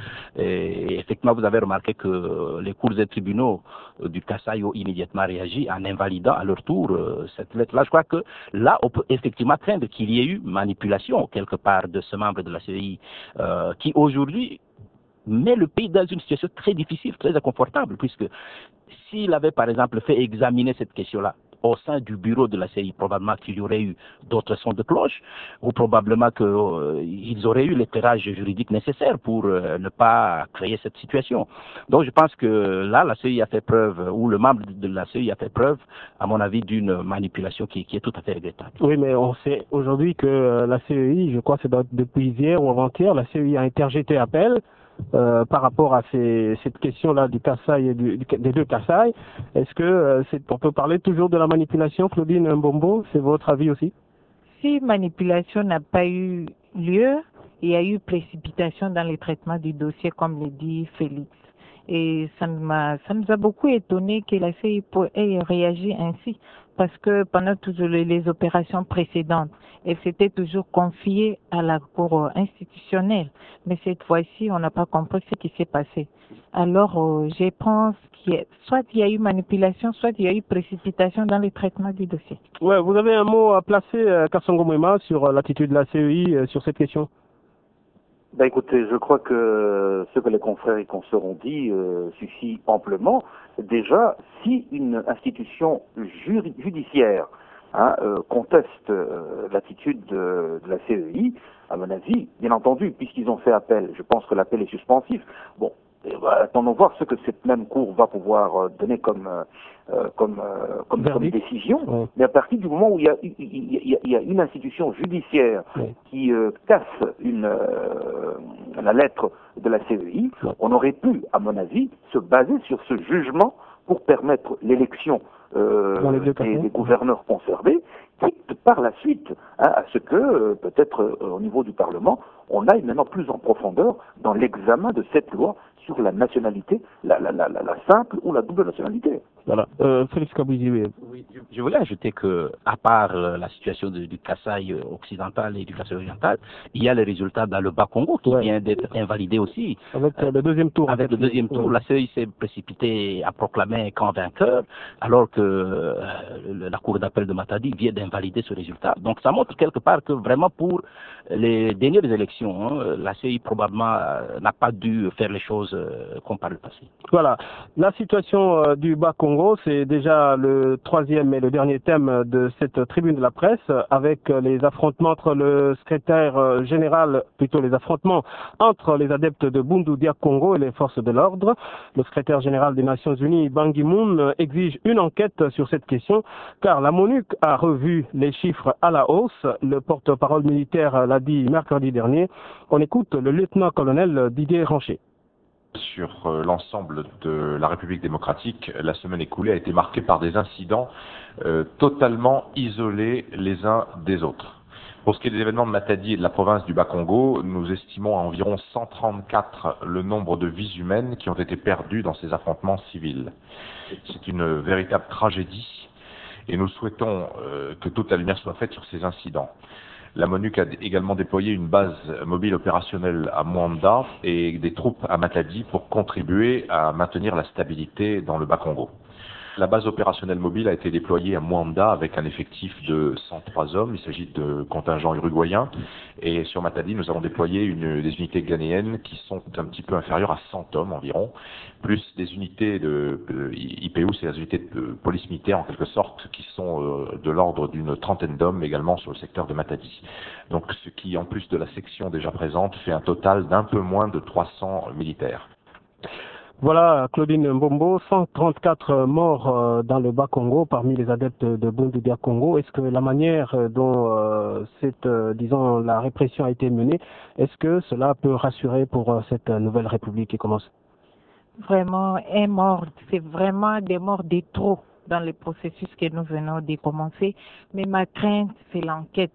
Et effectivement, vous avez remarqué que les cours et tribunaux du Kasaï ont immédiatement réagi en invalidant à leur tour euh, cette lettre-là. Je crois que là, on peut effectivement craindre qu'il y ait eu manipulation quelque part de ce membre de la C E I euh, qui aujourd'hui met le pays dans une situation très difficile, très inconfortable, puisque s'il avait par exemple fait examiner cette question-là au sein du bureau de la C I, probablement qu'il y aurait eu d'autres sons de cloche, ou probablement qu'ils euh, auraient eu l'éclairage juridique nécessaire pour euh, ne pas créer cette situation. Donc je pense que là, la C I a fait preuve, ou le membre de la C I a fait preuve, à mon avis, d'une manipulation qui, qui est tout à fait regrettable. Oui, mais on sait aujourd'hui que la C E I, je crois que c'est depuis hier ou avant-hier, la C E I a interjeté appel. euh, par rapport à ces, cette question-là du Kasaï et du, du, des deux Kasaï. Est-ce que euh, c'est, on peut parler toujours de la manipulation, Claudine Mbombo? C'est votre avis aussi? Si manipulation n'a pas eu lieu, il y a eu précipitation dans le traitement du dossier, comme le dit Félix. Et ça, m'a, ça nous a beaucoup étonné que la C I ait réagi ainsi, parce que pendant toutes les, les opérations précédentes, elle s'était toujours confiée à la Cour institutionnelle. Mais cette fois-ci, on n'a pas compris ce qui s'est passé. Alors, euh, je pense qu'il y a, soit il y a eu manipulation, soit il y a eu précipitation dans le traitement du dossier. Ouais, vous avez un mot à placer, euh, Kassongo Mwema, sur euh, l'attitude de la C E I euh, sur cette question? Ben écoutez, je crois que ce que les confrères et consoeurs ont dit euh, suffit amplement. Déjà, si une institution juri- judiciaire hein, euh, conteste euh, l'attitude de, de la C E I, à mon avis, bien entendu, puisqu'ils ont fait appel, je pense que l'appel est suspensif. Bon, et bah, attendons voir ce que cette même cour va pouvoir euh, donner comme euh, comme euh, comme, comme décision. Oui. Mais à partir du moment où il y a, il y a, il y a une institution judiciaire oui. qui euh, casse une euh, la lettre de la C E I, oui. on aurait pu, à mon avis, se baser sur ce jugement pour permettre l'élection euh, des, des gouverneurs conservés, quitte par la suite hein, à ce que, euh, peut-être euh, au niveau du Parlement, on aille maintenant plus en profondeur dans l'examen de cette loi sur la nationalité, la, la, la, la simple ou la double nationalité. Voilà. Euh, Félix Kabouzi, oui. Oui, je voulais ajouter que, à part euh, la situation de, du Kasaï occidental et du Kasaï oriental, il y a les résultats dans le Bas-Congo qui ouais. vient d'être invalidé aussi. Avec euh, le deuxième tour. Avec le deuxième tour, ouais. la C E I s'est précipitée à proclamer qu'en vainqueur, alors que euh, la Cour d'appel de Matadi vient d'invalider ce résultat. Donc ça montre quelque part que vraiment pour les dernières élections, hein, la C E I probablement euh, n'a pas dû faire les choses euh, comme par le passé. Voilà. La situation euh, du Bas-Congo, c'est déjà le troisième et le dernier thème de cette tribune de la presse, avec les affrontements entre le secrétaire général, plutôt les affrontements entre les adeptes de Bundu Dia Congo et les forces de l'ordre. Le secrétaire général des Nations Unies, Ban Ki-moon, exige une enquête sur cette question, car la MONUC a revu les chiffres à la hausse. Le porte-parole militaire l'a dit mercredi dernier. On écoute le lieutenant-colonel Didier Rancher. Sur l'ensemble de la République démocratique, la semaine écoulée a été marquée par des incidents euh, totalement isolés les uns des autres. Pour ce qui est des événements de Matadi et de la province du Bas-Congo, nous estimons à environ cent trente-quatre le nombre de vies humaines qui ont été perdues dans ces affrontements civils. C'est une véritable tragédie et nous souhaitons euh, que toute la lumière soit faite sur ces incidents. La MONUC a également déployé une base mobile opérationnelle à Mwanda et des troupes à Matadi pour contribuer à maintenir la stabilité dans le Bas-Congo. La base opérationnelle mobile a été déployée à Mwanda avec un effectif de cent trois hommes. Il s'agit de contingents uruguayens. Et sur Matadi, nous avons déployé une, des unités ghanéennes qui sont un petit peu inférieures à cent hommes environ, plus des unités de, de I P U, c'est les unités de police militaire en quelque sorte, qui sont euh, de l'ordre d'une trentaine d'hommes également sur le secteur de Matadi. Donc ce qui, en plus de la section déjà présente, fait un total d'un peu moins de trois cents militaires. Voilà, Claudine Mbombo, cent trente-quatre morts euh, dans le Bas-Congo parmi les adeptes de Bundu Dia Congo. Est-ce que la manière dont euh, cette, euh, disons, la répression a été menée, est-ce que cela peut rassurer pour euh, cette nouvelle République qui commence? Vraiment, un mort, c'est vraiment des morts de trop dans le processus que nous venons de commencer. Mais ma crainte, c'est l'enquête.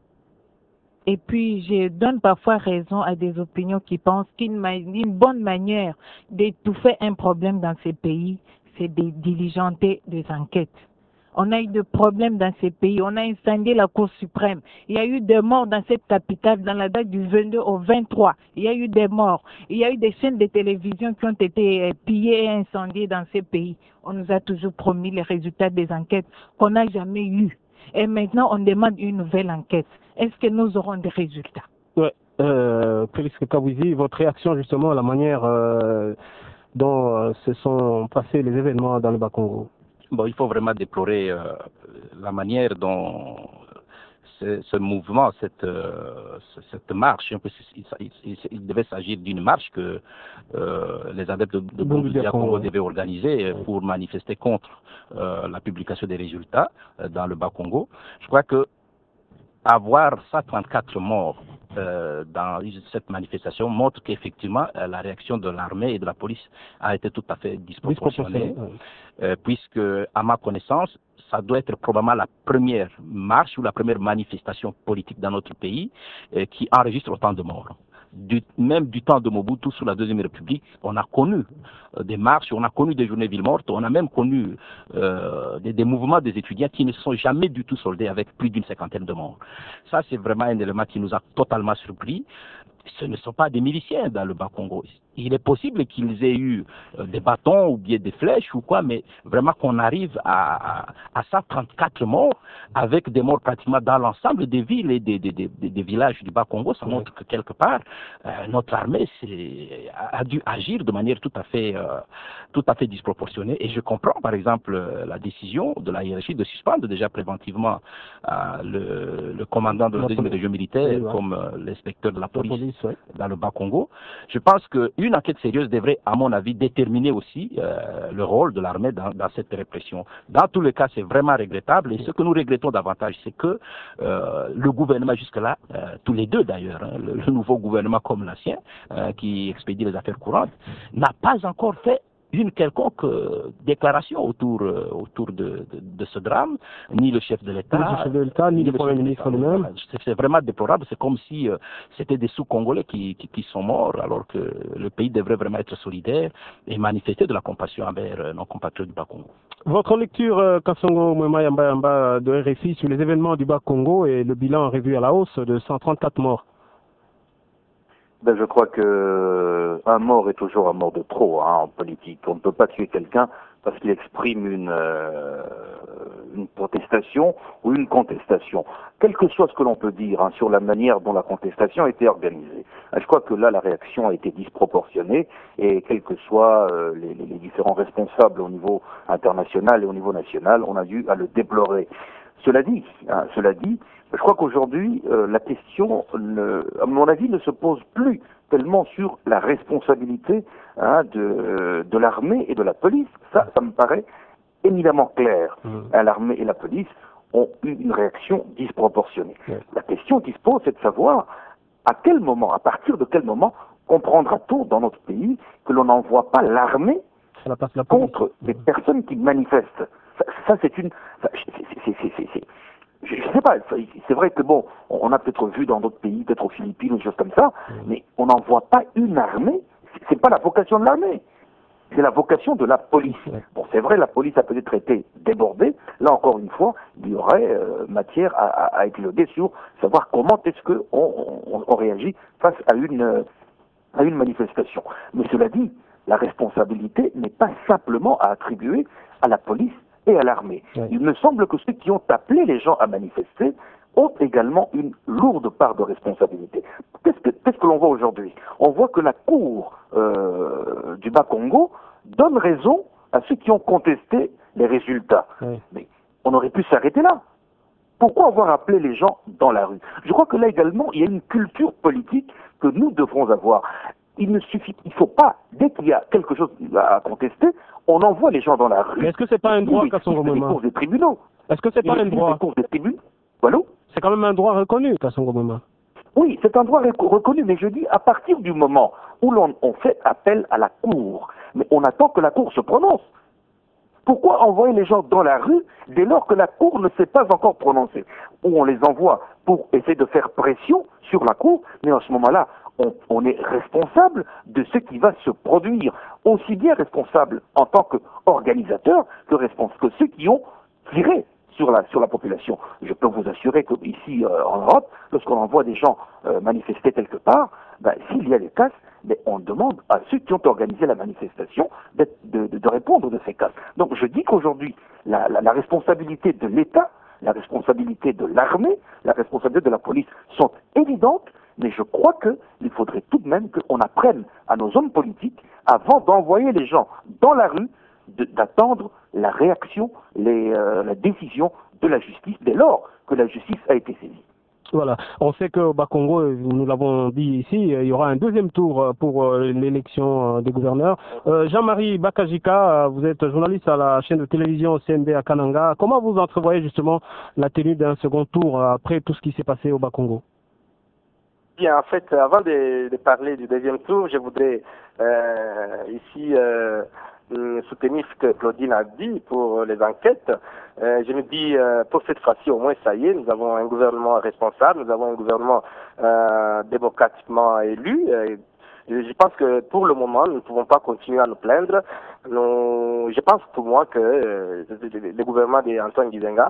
Et puis, je donne parfois raison à des opinions qui pensent qu'une une bonne manière d'étouffer un problème dans ces pays, c'est de diligenter des enquêtes. On a eu des problèmes dans ces pays. On a incendié la Cour suprême. Il y a eu des morts dans cette capitale dans la date du vingt-deux au vingt-trois. Il y a eu des morts. Il y a eu des chaînes de télévision qui ont été pillées et incendiées dans ces pays. On nous a toujours promis les résultats des enquêtes qu'on n'a jamais eus. Et maintenant, on demande une nouvelle enquête. Est-ce que nous aurons des résultats? Oui. Euh, Félix Kabouzi, votre réaction justement à la manière euh, dont euh, se sont passés les événements dans le Bas-Congo? Bon, il faut vraiment déplorer euh, la manière dont ce, ce mouvement, cette, euh, cette marche, un peu, il, il, il devait s'agir d'une marche que euh, les adeptes de, de Bundu Dia Congo devaient organiser pour manifester contre euh, la publication des résultats euh, dans le Bas-Congo. Je crois que avoir cent trente-quatre morts euh, dans cette manifestation montre qu'effectivement euh, la réaction de l'armée et de la police a été tout à fait disproportionnée, Disproportionnée, euh, puisque, à ma connaissance, ça doit être probablement la première marche ou la première manifestation politique dans notre pays euh, qui enregistre autant de morts. Du, même du temps de Mobutu sous la Deuxième République, on a connu euh, des marches, on a connu des journées villes mortes, on a même connu euh, des, des mouvements des étudiants qui ne se sont jamais du tout soldés avec plus d'une cinquantaine de morts. Ça, c'est vraiment un élément qui nous a totalement surpris. Ce ne sont pas des miliciens dans le Bas-Congo. Il est possible qu'ils aient eu euh, des bâtons ou bien des flèches ou quoi, mais vraiment qu'on arrive à, à, à cent trente-quatre morts avec des morts pratiquement dans l'ensemble des villes et des, des, des, des villages du Bas-Congo, ça montre que quelque part, euh, notre armée a, a dû agir de manière tout à fait, euh, tout à fait disproportionnée. Et je comprends, par exemple, la décision de la hiérarchie de suspendre déjà préventivement euh, le, le commandant de la deuxième région militaire oui, ouais. comme euh, l'inspecteur de la police, la police ouais. dans le Bas-Congo. Je pense que une enquête sérieuse devrait, à mon avis, déterminer aussi euh, le rôle de l'armée dans, dans cette répression. Dans tous les cas, c'est vraiment regrettable. Et ce que nous regrettons davantage, c'est que euh, le gouvernement jusque-là, euh, tous les deux d'ailleurs, hein, le, le nouveau gouvernement comme l'ancien, euh, qui expédie les affaires courantes, n'a pas encore fait une quelconque euh, déclaration autour, euh, autour de, de, de ce drame, ni le chef de l'État, ni le chef de l'État, ni, ni le Premier ministre lui-même. C'est vraiment déplorable. C'est comme si euh, c'était des sous-Congolais qui, qui, qui sont morts, alors que le pays devrait vraiment être solidaire et manifester de la compassion envers euh, nos compatriotes du Bas-Congo. Votre lecture, euh, Kassongo Mwema Yamba Yamba de R F I sur les événements du Bas-Congo et le bilan revu à la hausse de cent trente-quatre morts. Ben, je crois que un mort est toujours un mort de trop hein, en politique. On ne peut pas tuer quelqu'un parce qu'il exprime une, euh, une protestation ou une contestation. Quel que soit ce que l'on peut dire hein, sur la manière dont la contestation a été organisée. Je crois que là, la réaction a été disproportionnée et quels que soient euh, les, les, les différents responsables au niveau international et au niveau national, on a dû à le déplorer. Cela dit, hein, cela dit, je crois qu'aujourd'hui, euh, la question, ne, à mon avis, ne se pose plus tellement sur la responsabilité hein, de, de l'armée et de la police. Ça, ça me paraît éminemment clair. Mmh. Hein, l'armée et la police ont eu une réaction disproportionnée. Mmh. La question qui se pose, c'est de savoir à quel moment, à partir de quel moment, comprendra-t-on dans notre pays que l'on n'envoie pas l'armée contre des personnes qui manifestent. Ça, ça c'est une... Ça, c'est, c'est, c'est, c'est, je ne sais pas, c'est vrai que bon, on a peut-être vu dans d'autres pays, peut-être aux Philippines ou des choses comme ça, mmh. mais on n'envoie pas une armée, c'est pas la vocation de l'armée, c'est la vocation de la police. Mmh. Bon, c'est vrai, la police a peut-être été débordée, là encore une fois, il y aurait euh, matière à, à, à épiloguer sur savoir comment est-ce qu'on on, on réagit face à une, euh, à une manifestation. Mais cela dit, la responsabilité n'est pas simplement à attribuer à la police et à l'armée. Oui. Il me semble que ceux qui ont appelé les gens à manifester ont également une lourde part de responsabilité. Qu'est-ce que, qu'est-ce que l'on voit aujourd'hui? On voit que la Cour euh, du Bas-Congo donne raison à ceux qui ont contesté les résultats. Oui. Mais on aurait pu s'arrêter là. Pourquoi avoir appelé les gens dans la rue? Je crois que là également, il y a une culture politique que nous devrons avoir. Il ne suffit, il faut pas, dès qu'il y a quelque chose à contester, on envoie les gens dans la rue. Mais est-ce que c'est pas un droit, Kassongo Mwema? Il y a des cours des tribunaux. Est-ce que c'est pas un droit? Des cours des tribunaux. Allô? C'est quand même un droit reconnu, Kassongo Mwema. Oui, c'est un droit reconnu, mais je dis à partir du moment où l'on on fait appel à la Cour, mais on attend que la Cour se prononce. Pourquoi envoyer les gens dans la rue dès lors que la Cour ne s'est pas encore prononcée? Ou on les envoie pour essayer de faire pression sur la Cour, mais en ce moment-là, on, on est responsable de ce qui va se produire. Aussi bien responsable en tant qu'organisateur que, que ceux qui ont tiré sur la, sur la population. Je peux vous assurer qu'ici euh, en Europe, lorsqu'on envoie des gens euh, manifester quelque part, ben, s'il y a des casses, mais on demande à ceux qui ont organisé la manifestation de, de, de répondre de ces cas. Donc je dis qu'aujourd'hui, la, la, la responsabilité de l'État, la responsabilité de l'armée, la responsabilité de la police sont évidentes, mais je crois qu'il faudrait tout de même qu'on apprenne à nos hommes politiques, avant d'envoyer les gens dans la rue, de, d'attendre la réaction, les, euh, la décision de la justice dès lors que la justice a été saisie. Voilà, on sait qu'au Bas-Congo, nous l'avons dit ici, il y aura un deuxième tour pour l'élection des gouverneurs. Euh, Jean-Marie Bakajika, vous êtes journaliste à la chaîne de télévision C N B à Kananga. Comment vous entrevoyez justement la tenue d'un second tour après tout ce qui s'est passé au Bas-Congo? Bien, en fait, avant de, de parler du deuxième tour, je voudrais euh, ici euh, soutenir ce que Claudine a dit pour les enquêtes. Euh, je me dis, euh, pour cette fois-ci, au moins, ça y est, nous avons un gouvernement responsable, nous avons un gouvernement euh, démocratiquement élu. Euh, Je pense que pour le moment, nous ne pouvons pas continuer à nous plaindre. Nous, je pense pour moi que euh, le gouvernement d'Antoine Gizenga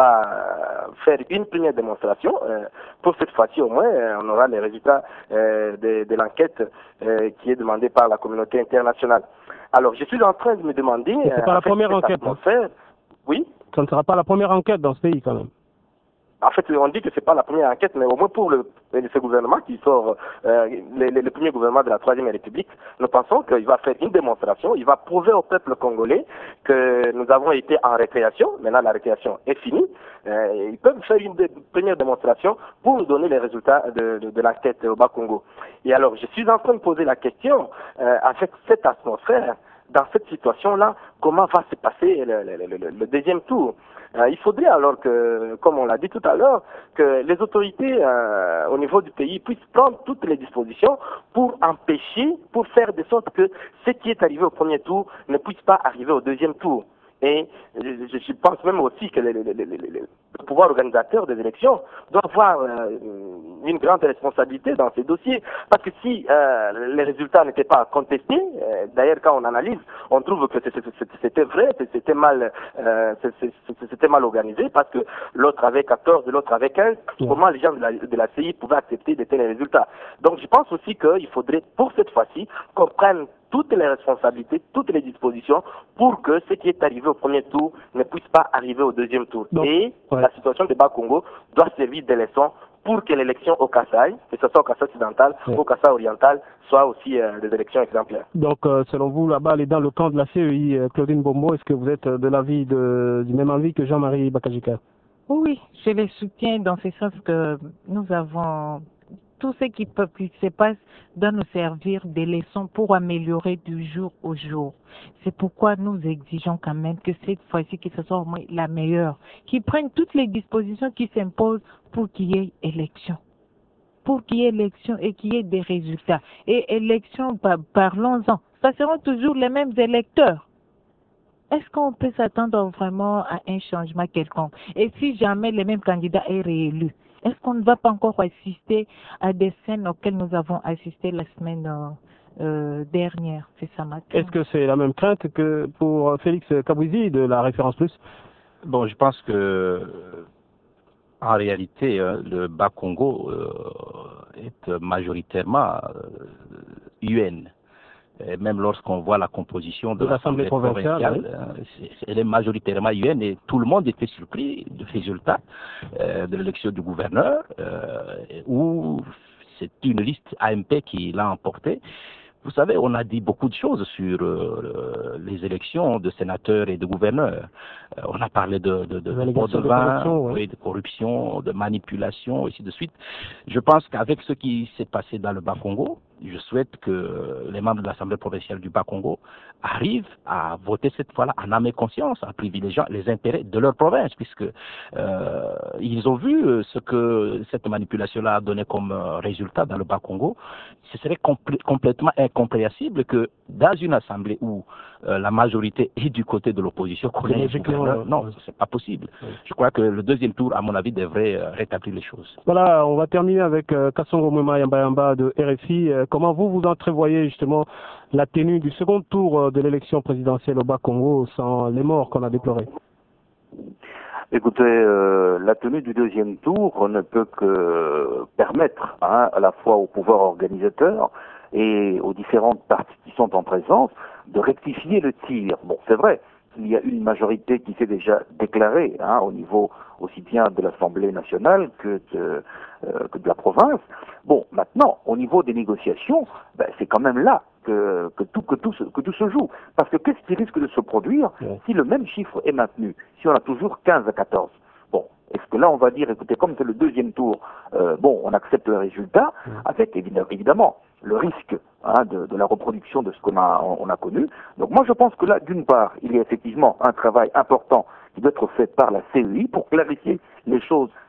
va faire une première démonstration. Euh, pour cette fois-ci au moins, euh, on aura les résultats euh, de, de l'enquête euh, qui est demandée par la communauté internationale. Alors, je suis en train de me demander... C'est pas la première enquête. Hein. Oui. Ça ne sera pas la première enquête dans ce pays quand même. En fait, on dit que c'est pas la première enquête, mais au moins pour le, ce gouvernement qui sort, euh, le, le, le premier gouvernement de la Troisième République, nous pensons qu'il va faire une démonstration, il va prouver au peuple congolais que nous avons été en récréation, maintenant la récréation est finie, euh, ils peuvent faire une de, première démonstration pour nous donner les résultats de, de, de l'enquête au Bas-Congo. Et alors, je suis en train de poser la question, euh, avec cette atmosphère, dans cette situation-là, comment va se passer le, le, le, le deuxième tour? Euh, il faudrait alors que, comme on l'a dit tout à l'heure, que les autorités euh, au niveau du pays puissent prendre toutes les dispositions pour empêcher, pour faire de sorte que ce qui est arrivé au premier tour ne puisse pas arriver au deuxième tour. Et je, je pense même aussi que le, le, le, le, le pouvoir organisateur des élections doit avoir euh, une grande responsabilité dans ces dossiers. Parce que si euh, les résultats n'étaient pas contestés, euh, d'ailleurs quand on analyse, on trouve que c'était vrai, c'était mal, euh, c'était mal organisé, parce que l'autre avait quatorze, l'autre avait quinze. Comment les gens de la, de la C I pouvaient accepter de tels résultats? Donc je pense aussi qu'il faudrait, pour cette fois-ci, qu'on prenne toutes les responsabilités, toutes les dispositions pour que ce qui est arrivé au premier tour ne puisse pas arriver au deuxième tour. Donc, et ouais. La situation de Bas-Congo doit servir de leçon pour que l'élection au Kasaï, que ce soit au Kasaï occidental ou ouais. au Kasaï oriental, soit aussi euh, des élections exemplaires. Donc, euh, selon vous, la balle est dans le camp de la C E I. euh, Claudine Bombo, est-ce que vous êtes de l'avis de, du même avis que Jean-Marie Bakajika? Oui, je les soutiens dans ce sens que nous avons... Tout ce qui peut qui se passe doit nous servir de leçons pour améliorer du jour au jour. C'est pourquoi nous exigeons quand même que cette fois-ci, que ce soit au moins la meilleure, qu'ils prennent toutes les dispositions qui s'imposent pour qu'il y ait élection. Pour qu'il y ait élection et qu'il y ait des résultats. Et élection, parlons-en, ça seront toujours les mêmes électeurs. Est-ce qu'on peut s'attendre vraiment à un changement quelconque? Et si jamais le même candidat est réélu, est-ce qu'on ne va pas encore assister à des scènes auxquelles nous avons assisté la semaine euh, euh, dernière? C'est ça ma crainte. Est-ce que c'est la même crainte que pour Félix Kabouzi de la Référence Plus? Bon, je pense que en réalité, euh, le Bas-Congo euh, est majoritairement euh, U N. Et même lorsqu'on voit la composition de, de l'Assemblée provinciale, provinciale oui. Elle est majoritairement U N et tout le monde était surpris du résultat euh, de l'élection du gouverneur, euh, où c'est une liste A M P qui l'a emporté. Vous savez, on a dit beaucoup de choses sur euh, les élections de sénateurs et de gouverneurs. Euh, on a parlé de, de, de, de, de vin, oui. Oui, de corruption, de manipulation, et ainsi de suite. Je pense qu'avec ce qui s'est passé dans le Bas-Congo, je souhaite que les membres de l'Assemblée provinciale du Bas-Congo arrivent à voter cette fois-là en âme et conscience, en privilégiant les intérêts de leur province, puisque euh, ils ont vu ce que cette manipulation-là a donné comme résultat dans le Bas-Congo. Ce serait compl- complètement incompréhensible que dans une assemblée où euh, la majorité est du côté de l'opposition, qu'on ait un gouverneur, non, c'est pas possible. Oui. Je crois que le deuxième tour, à mon avis, devrait euh, rétablir les choses. Voilà, on va terminer avec euh, Kassongo Mwema Yamba Yamba de R F I. Euh, comment vous, vous entrevoyez justement la tenue du second tour euh, de l'élection présidentielle au Bas-Congo sans les morts qu'on a déplorés? Écoutez, euh, la tenue du deuxième tour ne peut que permettre hein, à la fois au pouvoir organisateur et aux différentes parties qui sont en présence de rectifier le tir. Bon, c'est vrai, il y a une majorité qui s'est déjà déclarée hein, au niveau aussi bien de l'Assemblée nationale que de, euh, que de la province. Bon, maintenant, au niveau des négociations, ben, c'est quand même là que, que, tout, que, tout se, que tout se joue. Parce que qu'est-ce qui risque de se produire ouais. si le même chiffre est maintenu, si on a toujours quinze à quatorze? Bon, est-ce que là on va dire, écoutez, comme c'est le deuxième tour, euh, bon, on accepte le résultat, ouais. avec évidemment le risque hein, de, de la reproduction de ce qu'on a, on a connu. Donc moi je pense que là, d'une part, il y a effectivement un travail important qui doit être fait par la C E I pour clarifier les choses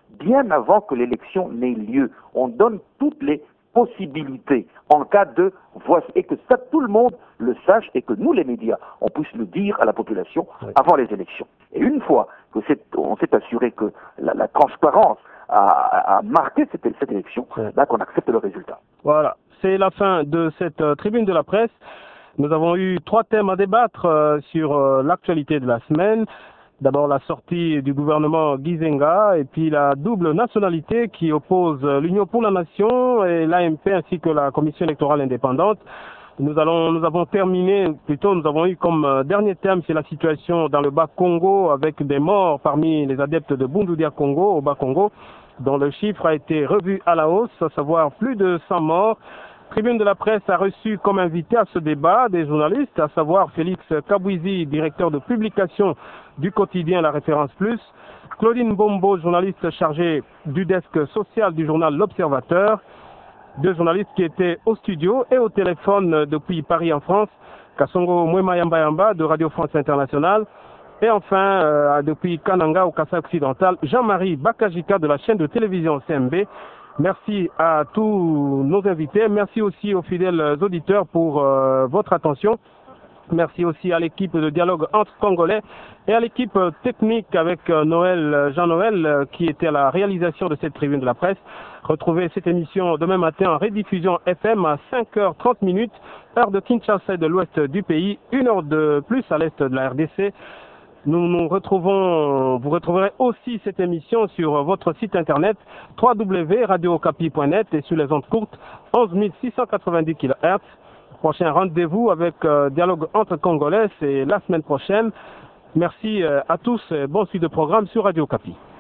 bien avant que l'élection n'ait lieu. On donne toutes les possibilités en cas de voici, et que ça, tout le monde le sache et que nous, les médias, on puisse le dire à la population oui. avant les élections. Et une fois que on s'est assuré que la, la transparence a, a marqué cette, cette élection, oui. là qu'on accepte le résultat. Voilà, c'est la fin de cette euh, tribune de la presse. Nous avons eu trois thèmes à débattre euh, sur euh, l'actualité de la semaine. D'abord la sortie du gouvernement Gizenga et puis la double nationalité qui oppose l'Union pour la Nation et l'A M P ainsi que la Commission électorale indépendante. Nous allons, nous avons terminé, plutôt nous avons eu comme dernier thème, c'est la situation dans le Bas-Congo avec des morts parmi les adeptes de Bundudia Congo au Bas-Congo, dont le chiffre a été revu à la hausse, à savoir plus de cent morts. Tribune de la presse a reçu comme invité à ce débat des journalistes, à savoir Félix Kabouizi, directeur de publication du quotidien La Référence Plus, Claudine Bombo, journaliste chargée du desk social du journal L'Observateur, deux journalistes qui étaient au studio et au téléphone depuis Paris en France, Kassongo Mouema de Radio France Internationale, et enfin, euh, depuis Kananga au Kassai occidental, Jean-Marie Bakajika de la chaîne de télévision C M B. Merci à tous nos invités. Merci aussi aux fidèles auditeurs pour euh, votre attention. Merci aussi à l'équipe de dialogue entre Congolais et à l'équipe technique avec euh, Noël, Jean-Noël euh, qui était à la réalisation de cette tribune de la presse. Retrouvez cette émission demain matin en rediffusion F M à cinq heures trente minutes, heure de Kinshasa et de l'ouest du pays, une heure de plus à l'est de la R D C. Nous nous retrouvons, vous retrouverez aussi cette émission sur votre site internet w w w point radio okapi point net et sur les ondes courtes onze mille six cent quatre-vingt-dix kilohertz. Prochain rendez-vous avec euh, Dialogue entre Congolais, c'est la semaine prochaine. Merci euh, à tous et bon suite de programme sur Radio Okapi.